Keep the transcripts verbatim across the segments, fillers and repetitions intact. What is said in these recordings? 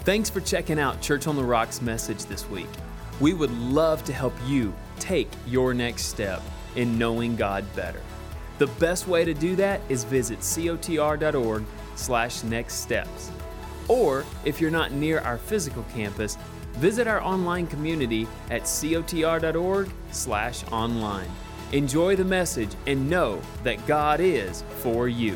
Thanks for checking out Church on the Rock's message this week. We would love to help you take your next step in knowing God better. The best way to do that is visit cotr.org slash next steps. Or if you're not near our physical campus, visit our online community at cotr.org slash online. Enjoy the message and know that God is for you.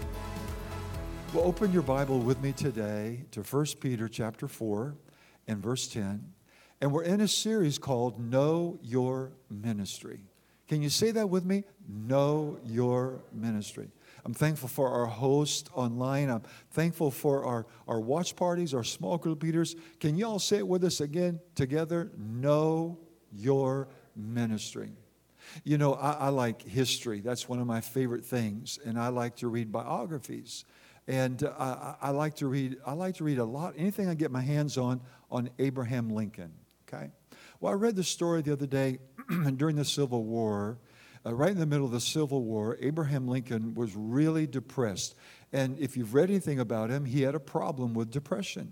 Well, open your Bible with me today to First Peter chapter four and verse ten. And we're in a series called Know Your Ministry. Can you say that with me? Know Your Ministry. I'm thankful for our host online. I'm thankful for our, our watch parties, our small group leaders. Can you all say it with us again together? Know Your Ministry. You know, I, I like history. That's one of my favorite things. And I like to read biographies. And uh, I, I like to read. I like to read a lot. Anything I get my hands on on Abraham Lincoln. Okay. Well, I read the story the other day during the Civil War. Uh, right in the middle of the Civil War, Abraham Lincoln was really depressed. And if you've read anything about him, he had a problem with depression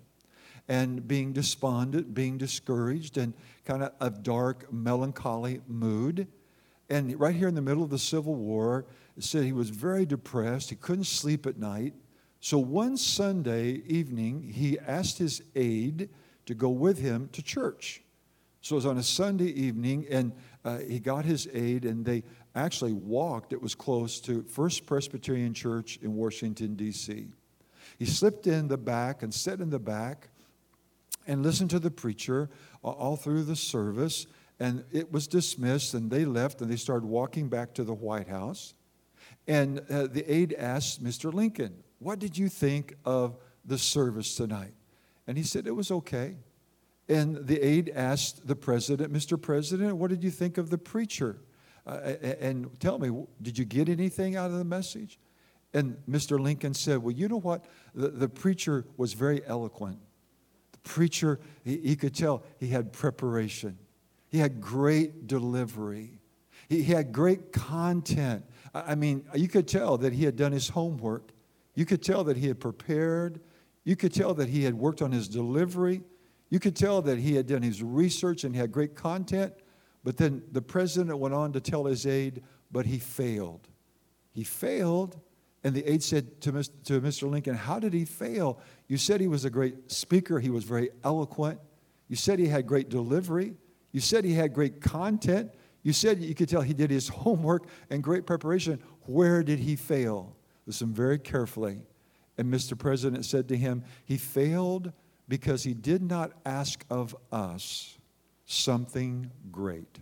and being despondent, being discouraged, and kind of a dark, melancholy mood. And right here in the middle of the Civil War, it said he was very depressed. He couldn't sleep at night. So one Sunday evening, he asked his aide to go with him to church. So it was on a Sunday evening, and uh, he got his aide, and they actually walked. It was close to First Presbyterian Church in Washington, D C He slipped in the back and sat in the back and listened to the preacher all through the service, and it was dismissed, and they left, and they started walking back to the White House. And uh, the aide asked Mister Lincoln, "What did you think of the service tonight?" And he said, "It was okay." And the aide asked the president, "Mister President, what did you think of the preacher? Uh, and tell me, did you get anything out of the message?" And Mister Lincoln said, "Well, you know what? The, the preacher was very eloquent. The preacher, he, he could tell he had preparation. He had great delivery. He, he had great content. I mean, you could tell that he had done his homework. You could tell that he had prepared. You could tell that he had worked on his delivery. You could tell that he had done his research and had great content." But then the president went on to tell his aide, but he failed. He failed, and the aide said to Mister Lincoln, "How did he fail? You said he was a great speaker. He was very eloquent. You said he had great delivery. You said he had great content. You said you could tell he did his homework and great preparation. Where did he fail?" Listen very carefully. And Mister President said to him, "He failed because he did not ask of us something great."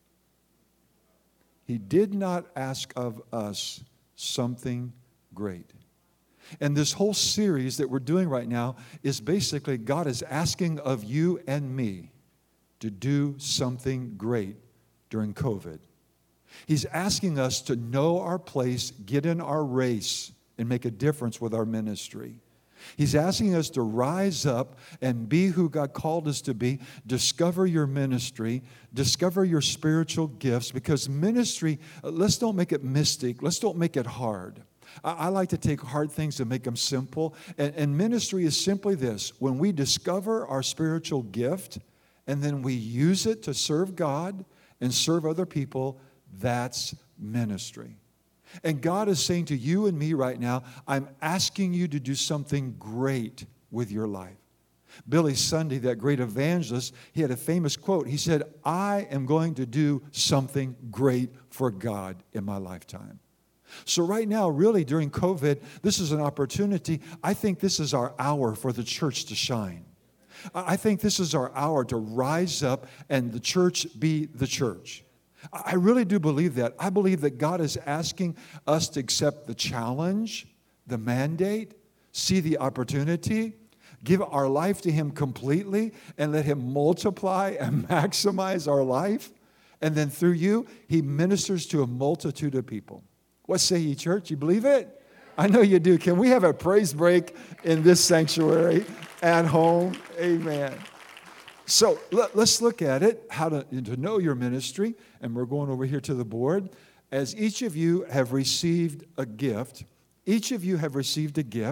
He did not ask of us something great. And this whole series that we're doing right now is basically God is asking of you and me to do something great during COVID. He's asking us to know our place, get in our race, and make a difference with our ministry. He's asking us to rise up and be who God called us to be, discover your ministry, discover your spiritual gifts, because ministry, let's don't make it mystic, let's don't make it hard. I, I like to take hard things and make them simple, and, and ministry is simply this: when we discover our spiritual gift and then we use it to serve God and serve other people, that's ministry. And God is saying to you and me right now, I'm asking you to do something great with your life. Billy Sunday, that great evangelist, he had a famous quote. He said, "I am going to do something great for God in my lifetime." So right now, really during COVID, this is an opportunity. I think this is our hour for the church to shine. I think this is our hour to rise up and the church be the church. I really do believe that. I believe that God is asking us to accept the challenge, the mandate, see the opportunity, give our life to Him completely, and let Him multiply and maximize our life. And then through you, He ministers to a multitude of people. What say ye, church? You believe it? I know you do. Can we have a praise break in this sanctuary at home? Amen. So let, let's look at it, how to, to know your ministry. And we're going over here to the board. As each of you have received a gift, each of you have received a gift,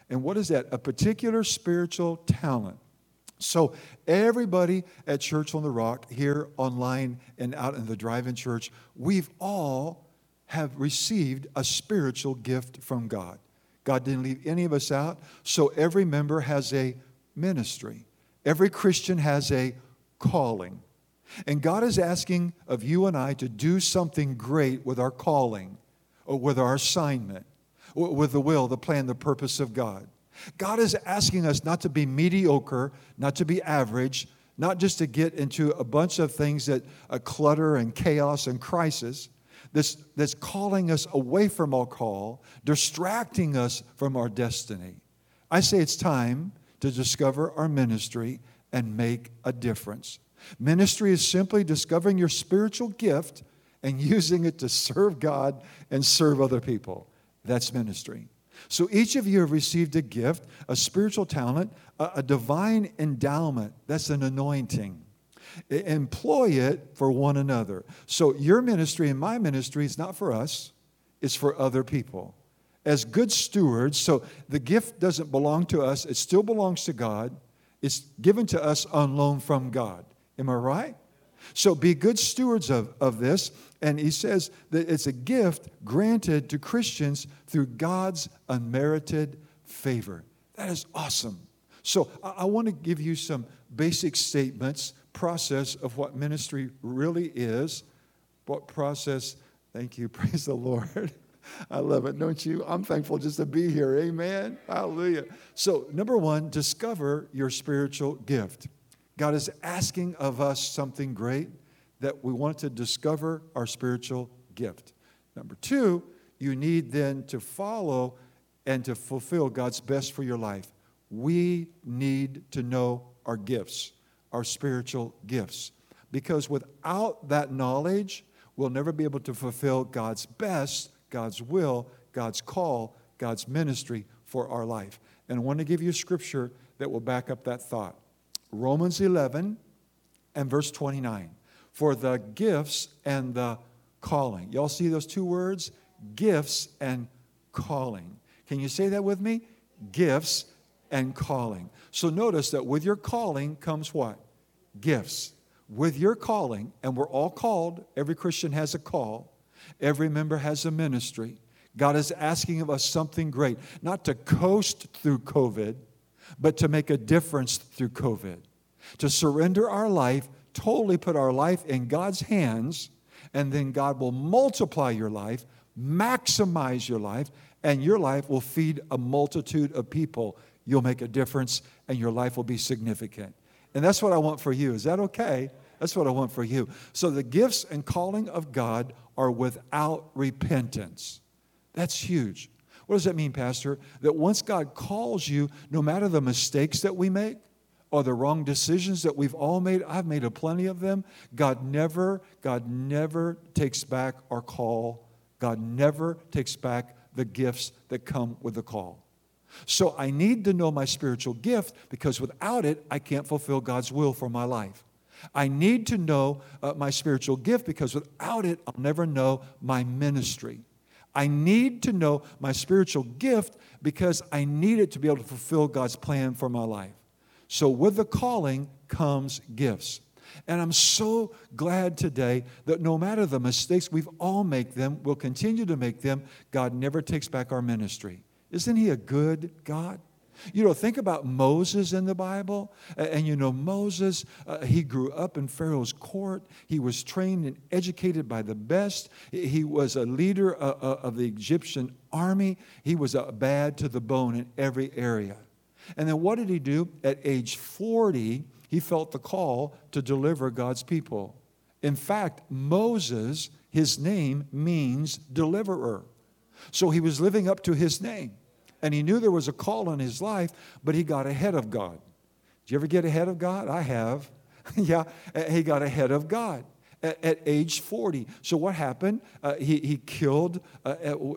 And what is that? A particular spiritual talent. So everybody at Church on the Rock, here online and out in the drive-in church, we've all have received a spiritual gift from God. God didn't leave any of us out. So every member has a ministry. Every Christian has a calling. And God is asking of you and I to do something great with our calling, or with our assignment, or with the will, the plan, the purpose of God. God is asking us not to be mediocre, not to be average, not just to get into a bunch of things that uh, clutter and chaos and crisis. This, that's calling us away from our call, distracting us from our destiny. I say it's time to discover our ministry and make a difference. Ministry is simply discovering your spiritual gift and using it to serve God and serve other people. That's ministry. So each of you have received a gift, a spiritual talent, a, a divine endowment. That's an anointing. Employ it for one another. So your ministry and my ministry is not for us, it's for other people. As good stewards, so the gift doesn't belong to us, it still belongs to God. It's given to us on loan from God. Am I right? So be good stewards of, of this. And he says that it's a gift granted to Christians through God's unmerited favor. That is awesome. So I, I want to give you some basic statements, process of what ministry really is. What process, thank you, praise the Lord. I love it, don't you? I'm thankful just to be here, amen? Hallelujah. So number one, discover your spiritual gift. God is asking of us something great, that we want to discover our spiritual gift. Number two, you need then to follow and to fulfill God's best for your life. We need to know our gifts, our spiritual gifts. Because without that knowledge, we'll never be able to fulfill God's best, God's will, God's call, God's ministry for our life. And I want to give you a scripture that will back up that thought. Romans eleven and verse twenty-nine. For the gifts and the calling. Y'all see those two words? Gifts and calling. Can you say that with me? Gifts and calling. So notice that with your calling comes what? Gifts. With your calling, and we're all called, every Christian has a call, every member has a ministry. God is asking of us something great, not to coast through COVID, but to make a difference through COVID. To surrender our life, totally put our life in God's hands, and then God will multiply your life, maximize your life, and your life will feed a multitude of people. You'll make a difference, and your life will be significant. And that's what I want for you. Is that okay? That's what I want for you. So the gifts and calling of God are without repentance. That's huge. What does that mean, Pastor? That once God calls you, no matter the mistakes that we make or the wrong decisions that we've all made, I've made a plenty of them, God never, God never takes back our call. God never takes back the gifts that come with the call. So I need to know my spiritual gift, because without it, I can't fulfill God's will for my life. I need to know uh, my spiritual gift, because without it, I'll never know my ministry. I need to know my spiritual gift because I need it to be able to fulfill God's plan for my life. So with the calling comes gifts. And I'm so glad today that no matter the mistakes, we've all made them, we'll continue to make them, God never takes back our ministry. Isn't He a good God? You know, think about Moses in the Bible. And, and you know, Moses, uh, he grew up in Pharaoh's court. He was trained and educated by the best. He was a leader uh, uh, of the Egyptian army. He was uh, bad to the bone in every area. And then what did he do? At age forty, he felt the call to deliver God's people. In fact, Moses, his name means deliverer. So he was living up to his name. And he knew there was a call on his life, but he got ahead of God. Did you ever get ahead of God? I have. Yeah, he got ahead of God at, at age forty. So what happened? Uh, he, he killed uh,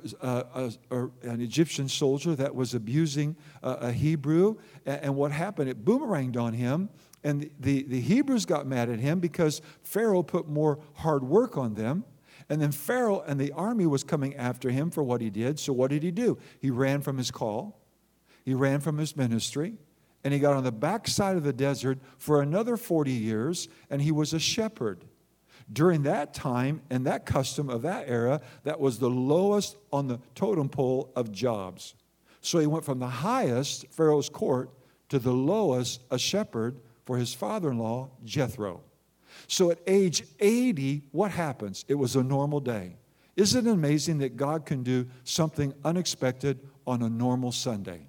uh, uh, an Egyptian soldier that was abusing uh, a Hebrew. And, and what happened? It boomeranged on him. And the, the, the Hebrews got mad at him because Pharaoh put more hard work on them. And then Pharaoh and the army was coming after him for what he did. So what did he do? He ran from his call. He ran from his ministry, and he got on the backside of the desert for another forty years, and he was a shepherd. During that time and that custom of that era, that was the lowest on the totem pole of jobs. So he went from the highest, Pharaoh's court, to the lowest, a shepherd, for his father-in-law, Jethro. So at age eighty, what happens? It was a normal day. Isn't it amazing that God can do something unexpected on a normal Sunday?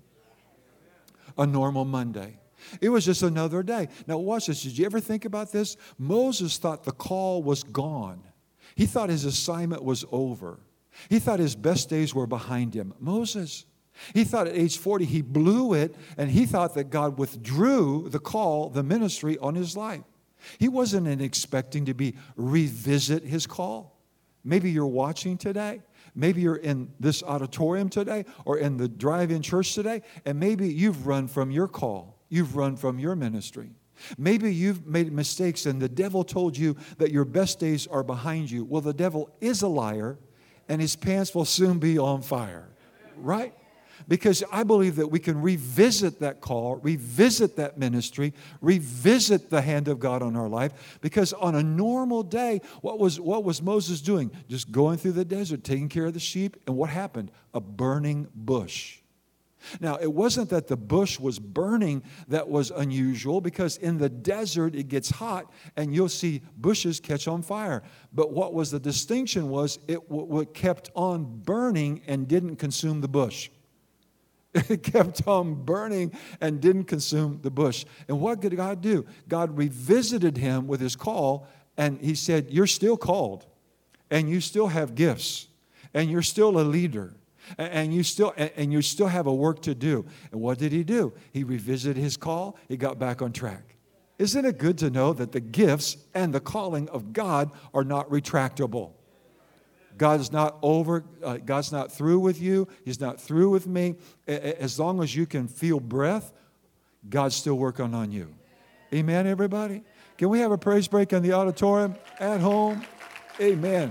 A normal Monday. It was just another day. Now watch this. Did you ever think about this? Moses thought the call was gone. He thought his assignment was over. He thought his best days were behind him. Moses. He thought at age forty he blew it, and he thought that God withdrew the call, the ministry on his life. He wasn't expecting to be revisit his call. Maybe you're watching today. Maybe you're in this auditorium today or in the drive-in church today, and maybe you've run from your call. You've run from your ministry. Maybe you've made mistakes and the devil told you that your best days are behind you. Well, the devil is a liar, and his pants will soon be on fire, right? Because I believe that we can revisit that call, revisit that ministry, revisit the hand of God on our life. Because on a normal day, what was, what was Moses doing? Just going through the desert, taking care of the sheep. And what happened? A burning bush. Now, it wasn't that the bush was burning that was unusual, because in the desert it gets hot and you'll see bushes catch on fire. But what was the distinction was it w- w- kept on burning and didn't consume the bush. It kept on burning and didn't consume the bush. And what did God do? God revisited him with his call, and he said, you're still called, and you still have gifts, and you're still a leader, and you still and you still have a work to do. And what did he do? He revisited his call. He got back on track. Isn't it good to know that the gifts and the calling of God are not retractable? God's not over, uh, God's not through with you. He's not through with me. As long as you can feel breath, God's still working on you. Amen, everybody? Can we have a praise break in the auditorium, at home? Amen.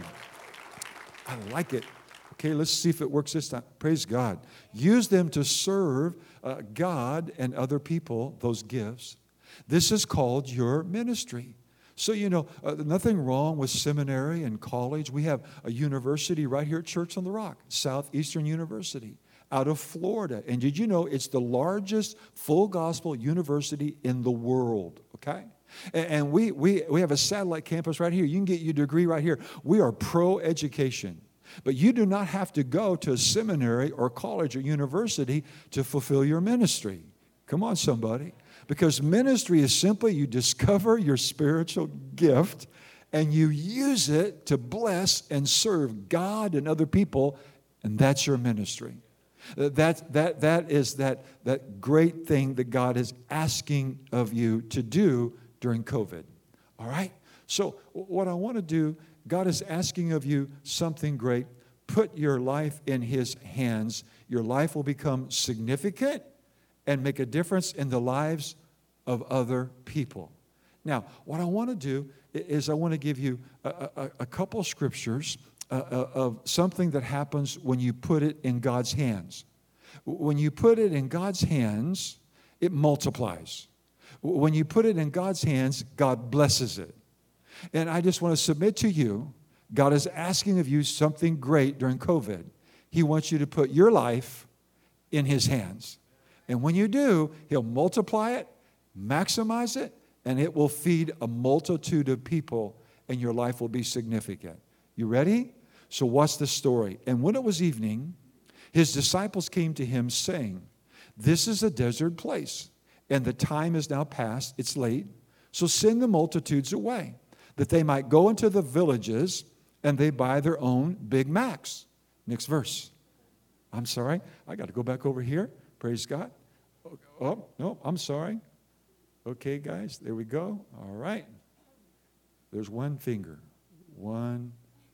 I like it. Okay, let's see if it works this time. Praise God. Use them to serve uh, God and other people, those gifts. This is called your ministry. So, you know, uh, nothing wrong with seminary and college. We have a university right here at Church on the Rock, Southeastern University, out of Florida. And did you know it's the largest full gospel university in the world, okay? And, and we, we, we have a satellite campus right here. You can get your degree right here. We are pro-education. But you do not have to go to a seminary or college or university to fulfill your ministry. Come on, somebody. Because ministry is simply you discover your spiritual gift and you use it to bless and serve God and other people, and that's your ministry. That, that, that is that, that great thing that God is asking of you to do during COVID. All right? So what I want to do, God is asking of you something great. Put your life in His hands. Your life will become significant and make a difference in the lives of other people. Now, what I want to do is I want to give you a, a, a couple scriptures uh, of something that happens when you put it in God's hands. When you put it in God's hands, it multiplies. When you put it in God's hands, God blesses it. And I just want to submit to you, God is asking of you something great during COVID. He wants you to put your life in His hands. And when you do, He'll multiply it, maximize it, and it will feed a multitude of people, and your life will be significant. You ready? So what's the story? And when it was evening, His disciples came to Him saying, "This is a desert place, and the time is now past. It's late. So send the multitudes away, that they might go into the villages and they buy their own Big Macs." Next verse. I'm sorry. I got to go back over here. Praise God. Oh, no, I'm sorry. Okay, guys, there we go. All right. There's one finger. One.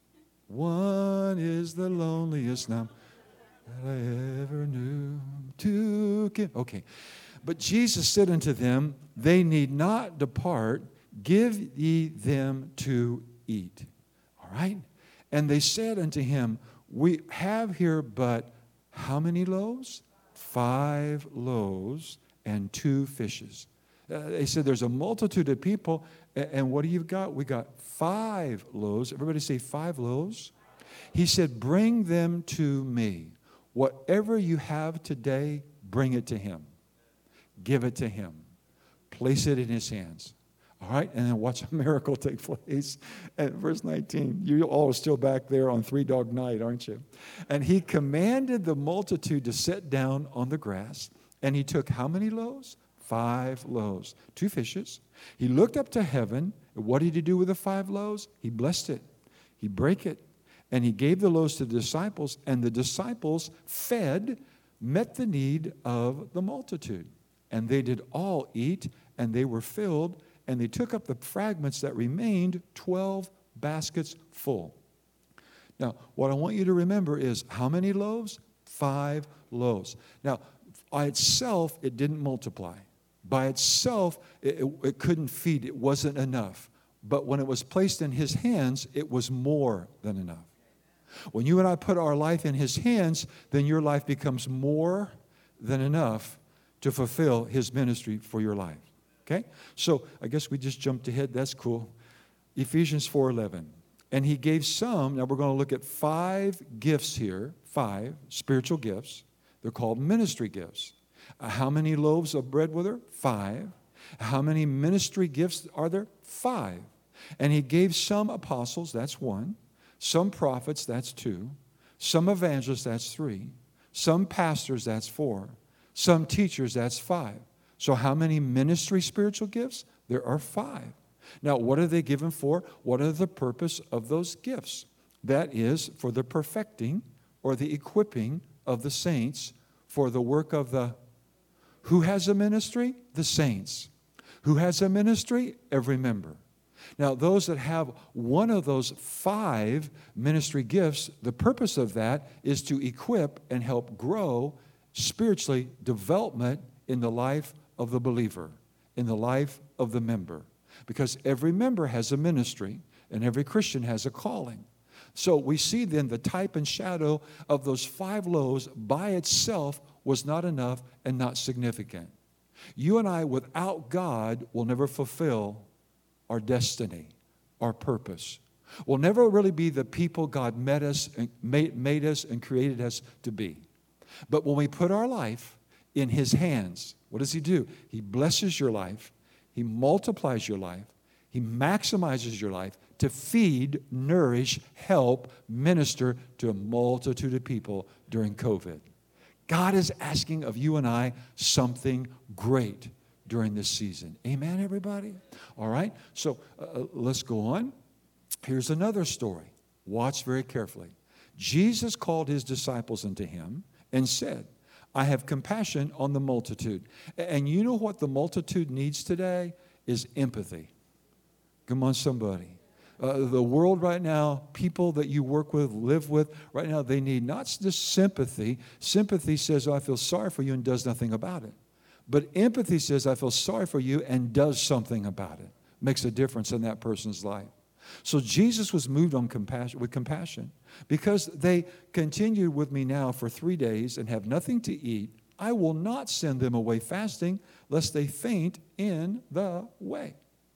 One is the loneliest now that I ever knew. To give. Okay. But Jesus said unto them, "They need not depart. Give ye them to eat." All right? And they said unto Him, "We have here but how many loaves? five loaves and two fishes. Uh, they said there's a multitude of people, and, and what do you got? We got five loaves. Everybody say five loaves. He said, bring them to me. Whatever you have today, bring it to him. Give it to him. Place it in his hands. All right? And then watch a miracle take place. At verse nineteen, you all are still back there on Three Dog Night, aren't you? And he commanded the multitude to sit down on the grass. And he took how many loaves? Five loaves. Two fishes. He looked up to heaven. What did he do with the five loaves? He blessed it. He broke it. And he gave the loaves to the disciples. And the disciples fed, met the need of the multitude. And they did all eat, and they were filled. And they took up the fragments that remained, twelve baskets full. Now, what I want you to remember is how many loaves? Five loaves. Now, by itself, it didn't multiply. By itself, it, it, it couldn't feed. It wasn't enough. But when it was placed in his hands, it was more than enough. When you and I put our life in his hands, then your life becomes more than enough to fulfill his ministry for your life. Okay? So I guess we just jumped ahead. That's cool. Ephesians four eleven. And he gave some, now we're going to look at five gifts here, five spiritual gifts. They're called ministry gifts. Uh, how many loaves of bread were there? Five. How many ministry gifts are there? Five. And he gave some apostles, that's one. Some prophets, that's two. Some evangelists, that's three. Some pastors, that's four. Some teachers, that's five. So how many ministry spiritual gifts? There are five. Now, what are they given for? What are the purpose of those gifts? That is for the perfecting or the equipping of the saints for the work of the... Who has a ministry? The saints. Who has a ministry? Every member. Now, those that have one of those five ministry gifts, the purpose of that is to equip and help grow spiritually development in the life of the believer, in the life of the member. Because every member has a ministry and every Christian has a calling. So we see then the type and shadow of those five loaves by itself was not enough and not significant. You and I, without God, will never fulfill our destiny, our purpose. We'll never really be the people God made us and made, made us and created us to be. But when we put our life in his hands, what does he do? He blesses your life. He multiplies your life. He maximizes your life to feed, nourish, help, minister to a multitude of people during COVID. God is asking of you and I something great during this season. Amen, everybody? All right, so uh, let's go on. Here's another story. Watch very carefully. Jesus called his disciples unto him and said, I have compassion on the multitude. And you know what the multitude needs today is empathy. Come on, somebody. Uh, the world right now, people that you work with, live with, right now, they need not just sympathy. Sympathy says, oh, I feel sorry for you and does nothing about it. But empathy says, I feel sorry for you and does something about it. Makes a difference in that person's life. So Jesus was moved on compassion, with compassion because they continued with me now for three days and have nothing to eat. I will not send them away fasting lest they faint in the way.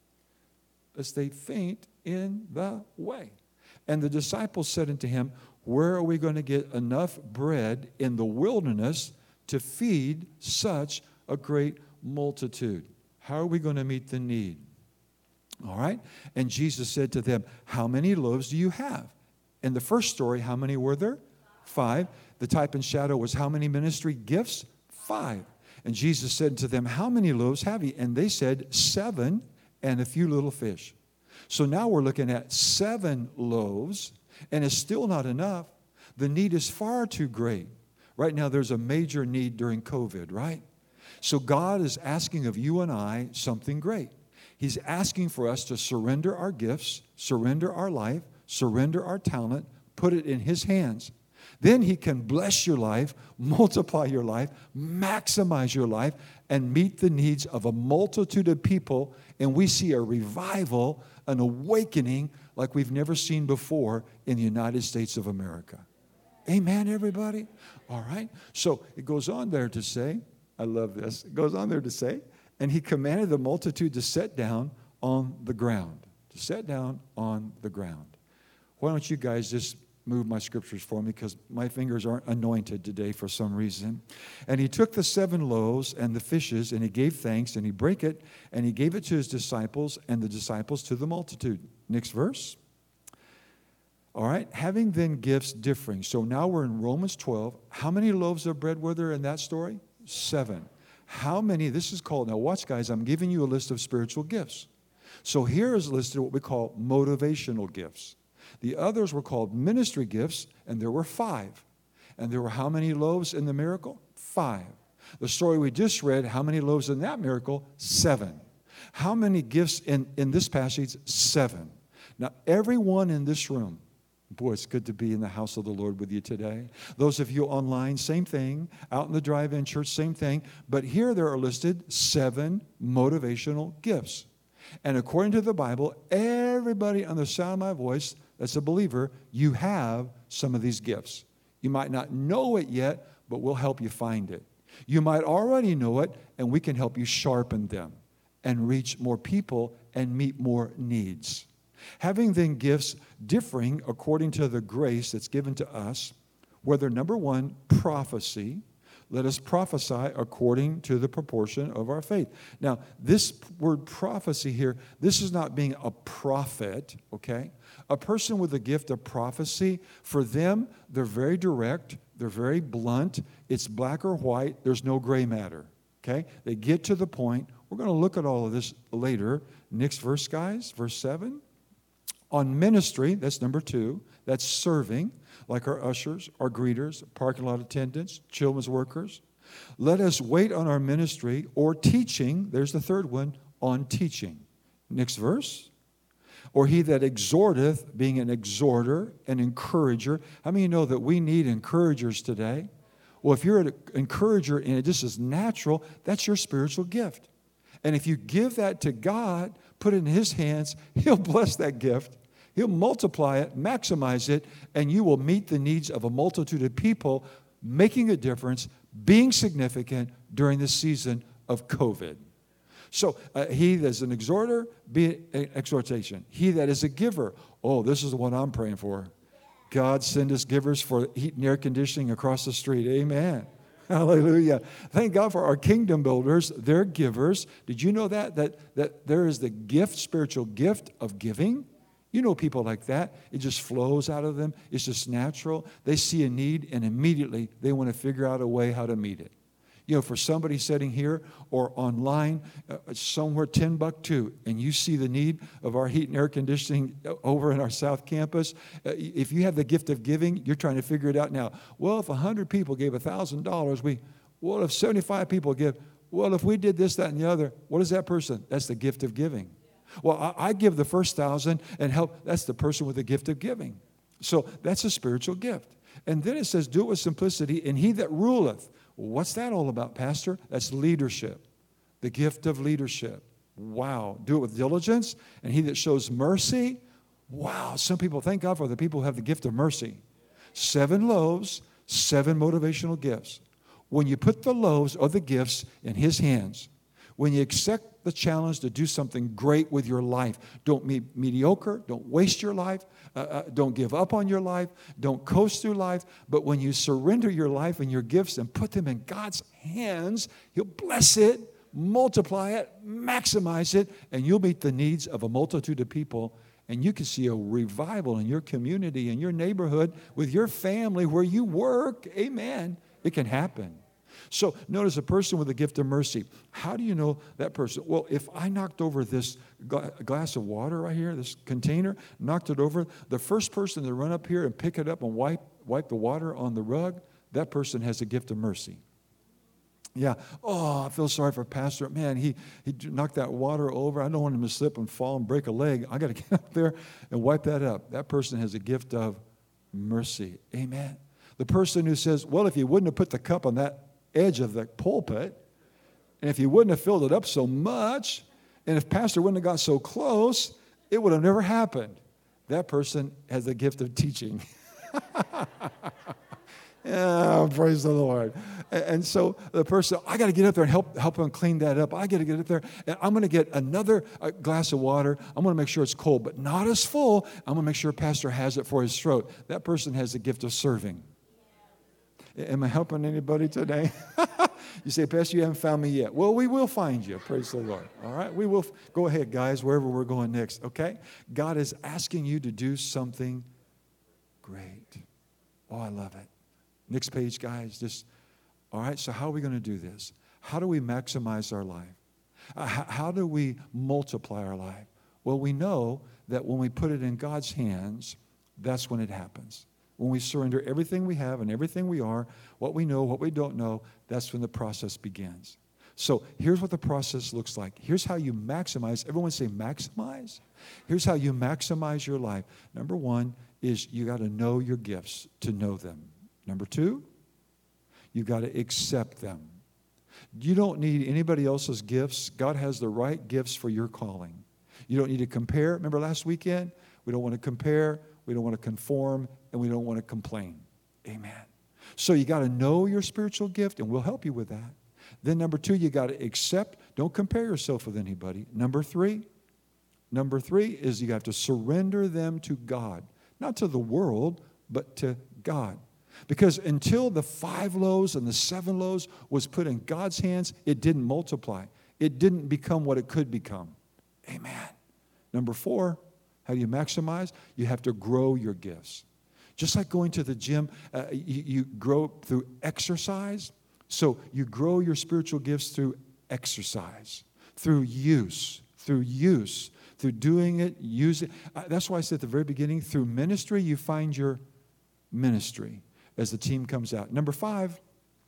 Lest they faint in the way. And the disciples said unto him, where are we going to get enough bread in the wilderness to feed such a great multitude? How are we going to meet the need? All right? And Jesus said to them, how many loaves do you have? In the first story, how many were there? Five. The type and shadow was how many ministry gifts? Five. And Jesus said to them, how many loaves have you? And they said, seven and a few little fish. So now we're looking at seven loaves, and it's still not enough. The need is far too great. Right now, there's a major need during COVID, right? So God is asking of you and I something great. He's asking for us to surrender our gifts, surrender our life, surrender our talent, put it in his hands. Then he can bless your life, multiply your life, maximize your life, and meet the needs of a multitude of people. And we see a revival, an awakening like we've never seen before in the United States of America. Amen, everybody? All right. So it goes on there to say, I love this. It goes on there to say, and he commanded the multitude to sit down on the ground. To sit down on the ground. Why don't you guys just move my scriptures for me, because my fingers aren't anointed today for some reason. And he took the seven loaves and the fishes, and he gave thanks, and he brake it, and he gave it to his disciples, and the disciples to the multitude. Next verse. All right, having then gifts differing. So now we're in Romans twelve. How many loaves of bread were there in that story? Seven. How many, this is called, now watch guys, I'm giving you a list of spiritual gifts. So here is listed what we call motivational gifts. The others were called ministry gifts, and there were five. And there were how many loaves in the miracle? Five. The story we just read, how many loaves in that miracle? Seven. How many gifts in, in this passage? Seven. Now, everyone in this room, boy, it's good to be in the house of the Lord with you today. Those of you online, same thing. Out in the drive-in church, same thing. But here there are listed seven motivational gifts. And according to the Bible, everybody on the sound of my voice that's a believer, you have some of these gifts. You might not know it yet, but we'll help you find it. You might already know it, and we can help you sharpen them and reach more people and meet more needs. Having then gifts differing according to the grace that's given to us, whether number one, prophecy, let us prophesy according to the proportion of our faith. Now, this word prophecy here, this is not being a prophet, okay? A person with the gift of prophecy, for them, they're very direct, they're very blunt, it's black or white, there's no gray matter, okay? They get to the point. We're going to look at all of this later. Next verse, guys, verse seven. On ministry, that's number two, that's serving, like our ushers, our greeters, parking lot attendants, children's workers. Let us wait on our ministry or teaching, there's the third one, on teaching. Next verse. Or he that exhorteth, being an exhorter, an encourager. How many of you know that we need encouragers today? Well, if you're an encourager and it just is natural, that's your spiritual gift. And if you give that to God, put it in His hands, He'll bless that gift. He'll multiply it, maximize it, and you will meet the needs of a multitude of people, making a difference, being significant during this season of COVID. So uh, he that is an exhorter, be an exhortation. He that is a giver, oh, this is the one I'm praying for. God send us givers for heat and air conditioning across the street. Amen. Hallelujah. Thank God for our kingdom builders. They're givers. Did you know that? That, that there is the gift, spiritual gift of giving? You know people like that. It just flows out of them. It's just natural. They see a need, and immediately they want to figure out a way how to meet it. You know, for somebody sitting here or online, uh, somewhere Timbuktu, and you see the need of our heat and air conditioning over in our South Campus, uh, if you have the gift of giving, you're trying to figure it out now. Well, if one hundred people gave one thousand dollars, we, well, if seventy-five people give, well, if we did this, that, and the other, what is that person? That's the gift of giving. Well, I, I give the first thousand and help. That's the person with the gift of giving. So that's a spiritual gift. And then it says, do it with simplicity, and he that ruleth. What's that all about, Pastor? That's leadership, the gift of leadership. Wow. Do it with diligence. And he that shows mercy. Wow. Some people, thank God for the people who have the gift of mercy. Seven loaves, seven motivational gifts. When you put the loaves or the gifts in his hands, when you accept the challenge to do something great with your life, don't be mediocre, don't waste your life, uh, uh, don't give up on your life, don't coast through life, but when you surrender your life and your gifts and put them in God's hands, He'll bless it, multiply it, maximize it, and you'll meet the needs of a multitude of people, and you can see a revival in your community, in your neighborhood, with your family, where you work. Amen. It can happen. So notice a person with a gift of mercy. How do you know that person? Well, if I knocked over this gla- glass of water right here, this container, knocked it over, the first person to run up here and pick it up and wipe wipe the water on the rug, that person has a gift of mercy. Yeah. Oh, I feel sorry for Pastor. Man, he, he knocked that water over. I don't want him to slip and fall and break a leg. I got to get up there and wipe that up. That person has a gift of mercy. Amen. The person who says, well, if you wouldn't have put the cup on that edge of the pulpit, and if you wouldn't have filled it up so much, and if Pastor wouldn't have got so close, it would have never happened. That person has the gift of teaching. Yeah, praise the Lord. And, and so the person, I got to get up there and help help him clean that up. I got to get up there, and I'm going to get another uh, glass of water. I'm going to make sure it's cold, but not as full. I'm going to make sure Pastor has it for his throat. That person has the gift of serving. Am I helping anybody today? You say, Pastor, you haven't found me yet. Well, we will find you. Praise the Lord. All right? We will. Go ahead, guys, wherever we're going next, okay? God is asking you to do something great. Oh, I love it. Next page, guys. Just, all right, so how are we going to do this? How do we maximize our life? Uh, how, how do we multiply our life? Well, we know that when we put it in God's hands, that's when it happens. When we surrender everything we have and everything we are, what we know, what we don't know, that's when the process begins. So here's what the process looks like. Here's how you maximize. Everyone say maximize. Here's how you maximize your life. Number one is you got to know your gifts to know them. Number two, you got to accept them. You don't need anybody else's gifts. God has the right gifts for your calling. You don't need to compare. Remember last weekend? We don't want to compare. We don't want to conform, and we don't want to complain. Amen. So you got to know your spiritual gift, and we'll help you with that. Then number two, you got to accept. Don't compare yourself with anybody. Number three, number three is you have to surrender them to God. Not to the world, but to God. Because until the five loaves and the seven loaves was put in God's hands, it didn't multiply. It didn't become what it could become. Amen. Number four, how do you maximize? You have to grow your gifts. Just like going to the gym, uh, you, you grow through exercise. So you grow your spiritual gifts through exercise, through use, through use, through doing it, use it. Uh, that's why I said at the very beginning, through ministry, you find your ministry as the team comes out. Number five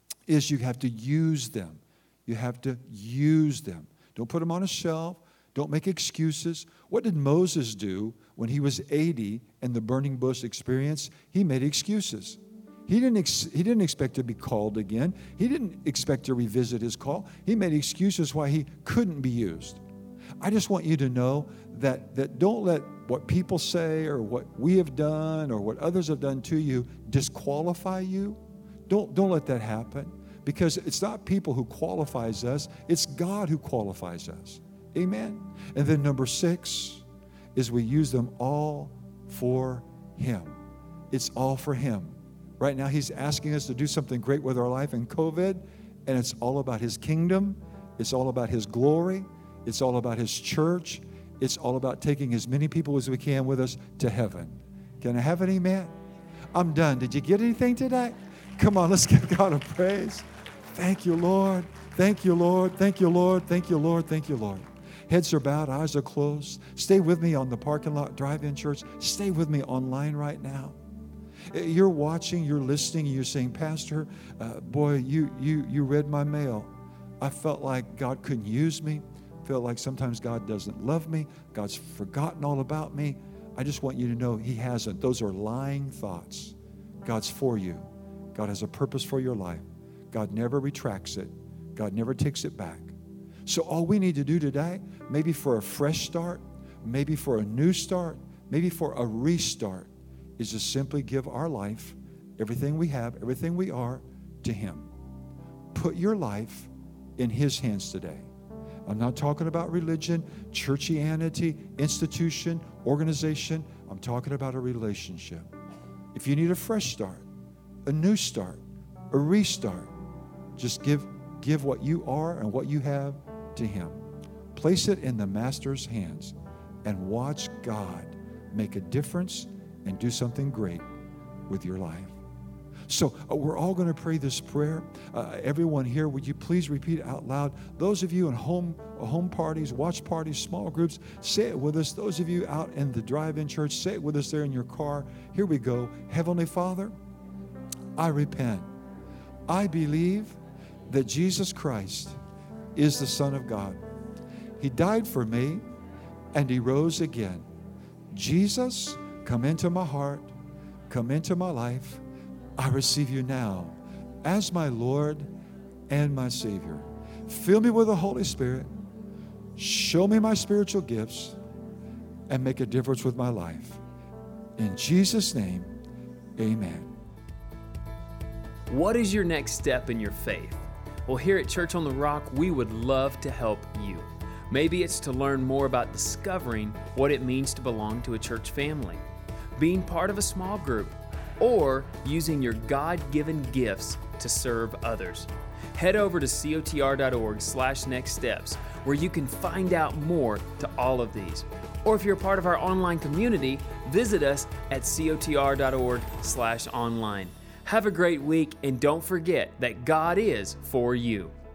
is you have to use them. You have to use them. Don't put them on a shelf. Don't make excuses. What did Moses do when he was eighty and the burning bush experience? He made excuses. He didn't, ex- he didn't expect to be called again. He didn't expect to revisit his call. He made excuses why he couldn't be used. I just want you to know that, that don't let what people say or what we have done or what others have done to you disqualify you. Don't, don't let that happen, because it's not people who qualifies us. It's God who qualifies us. Amen. And then number six is we use them all for Him. It's all for Him. Right now, He's asking us to do something great with our life in COVID, and it's all about His kingdom. It's all about His glory. It's all about His church. It's all about taking as many people as we can with us to heaven. Can I have an amen? I'm done. Did you get anything today? Come on, let's give God a praise. Thank you, Lord. Thank you, Lord. Thank you, Lord. Thank you, Lord. Thank you, Lord. Heads are bowed, eyes are closed. Stay with me on the parking lot, drive-in church. Stay with me online right now. You're watching, you're listening, and you're saying, Pastor, uh, boy, you, you, you read my mail. I felt like God couldn't use me. Felt like sometimes God doesn't love me. God's forgotten all about me. I just want you to know He hasn't. Those are lying thoughts. God's for you. God has a purpose for your life. God never retracts it. God never takes it back. So all we need to do today, maybe for a fresh start, maybe for a new start, maybe for a restart, is to simply give our life, everything we have, everything we are, to Him. Put your life in His hands today. I'm not talking about religion, churchianity, institution, organization. I'm talking about a relationship. If you need a fresh start, a new start, a restart, just give, give what you are and what you have to Him. Place it in the Master's hands and watch God make a difference and do something great with your life. So uh, we're all going to pray this prayer. Uh, everyone here, would you please repeat out loud? Those of you in home uh, home parties, watch parties, small groups, say it with us. Those of you out in the drive-in church, say it with us there in your car. Here we go. Heavenly Father, I repent. I believe that Jesus Christ is the Son of God. He died for me and He rose again. Jesus, come into my heart, come into my life. I receive you now as my Lord and my Savior. Fill me with the Holy Spirit. Show me my spiritual gifts and make a difference with my life. In Jesus' name, amen. What is your next step in your faith? Well, here at Church on the Rock, we would love to help you. Maybe it's to learn more about discovering what it means to belong to a church family, being part of a small group, or using your God-given gifts to serve others. Head over to cotr.org slash next steps where you can find out more to all of these. Or if you're a part of our online community, visit us at cotr.org slash online. Have a great week, and don't forget that God is for you.